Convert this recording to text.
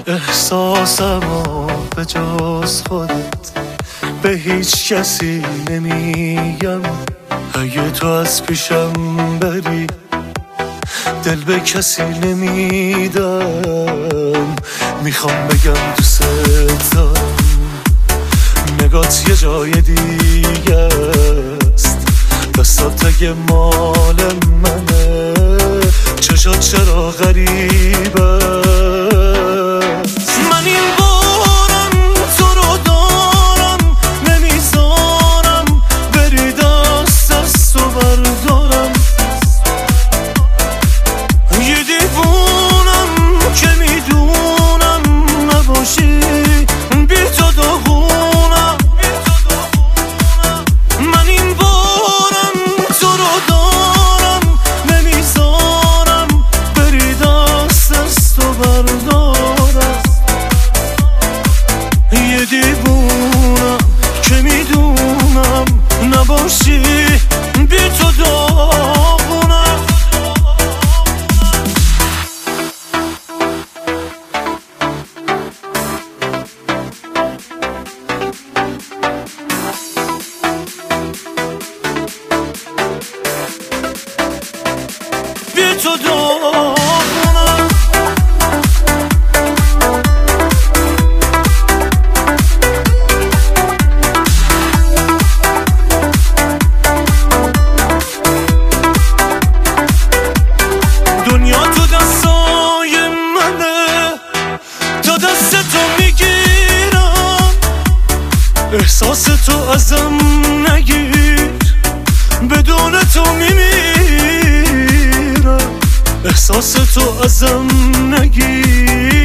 احساسمو به جز خودت به هیچ کسی نمیگم. اگه تو از پیشم بری دل به کسی نمیدم. میخوام بگم دوست دارم، نگات یه جای دیگه است، دستات اگه مال منه چشات چرا غریبه. من این بارم تو رو دارم، نمیذارم بری دست از تو بردارم. یه دیوونم که میدونم نباشی بی تو داغونم. من این بارم تو رو دارم، نمیذارم بری دست از تو بردارم. یه دیوونم که میدونم نباشی بی تو داغونم. بی تو داغونم. دنیا تو دستای منه، تا دست تو میگیرم. احساس تو ازم نگیر، بدون تو میمیرم. احساس تو ازم نگیر،